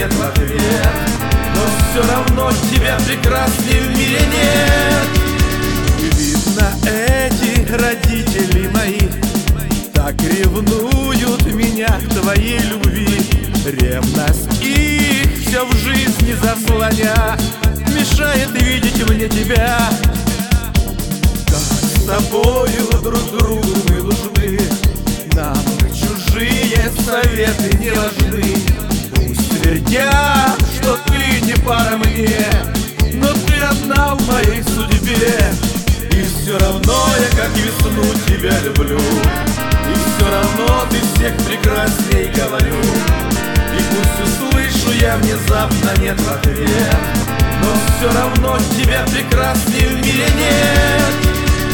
нет в ответ. Но все равно тебя прекрасней в мире нет. Видно, эти родители мои так ревнуют меня к твоей любви. Ревность их все в жизни заслоня, мешает видеть мне тебя. Как с тобою друг другу мы нужны, нам чужие советы не важны. Пусть твердят, что ты не пара мне, но ты одна в моей судьбе. И все равно я как весну тебя люблю, и все равно ты всех прекрасней, говорю. И пусть услышу я внезапно нет в ответ, но все равно тебя прекрасней в мире нет.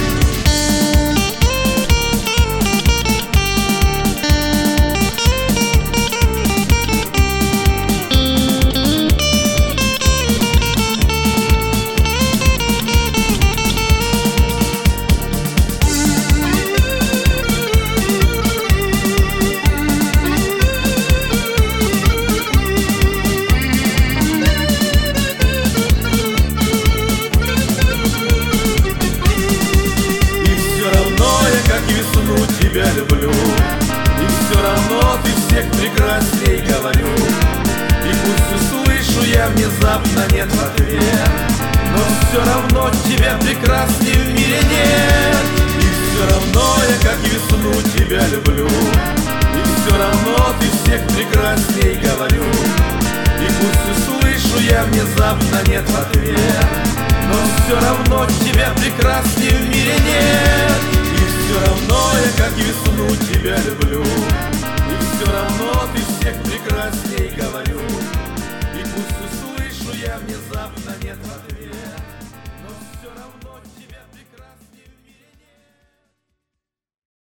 Тебя люблю, и все равно ты всех прекрасней, говорю. И пусть услышу я внезапно нет в ответ, но все равно тебя прекрасней в мире нет. И все равно я как весну тебя люблю, и все равно ты всех прекрасней, говорю. И пусть услышу я внезапно нет в ответ, но все равно тебя прекрасней в мире нет.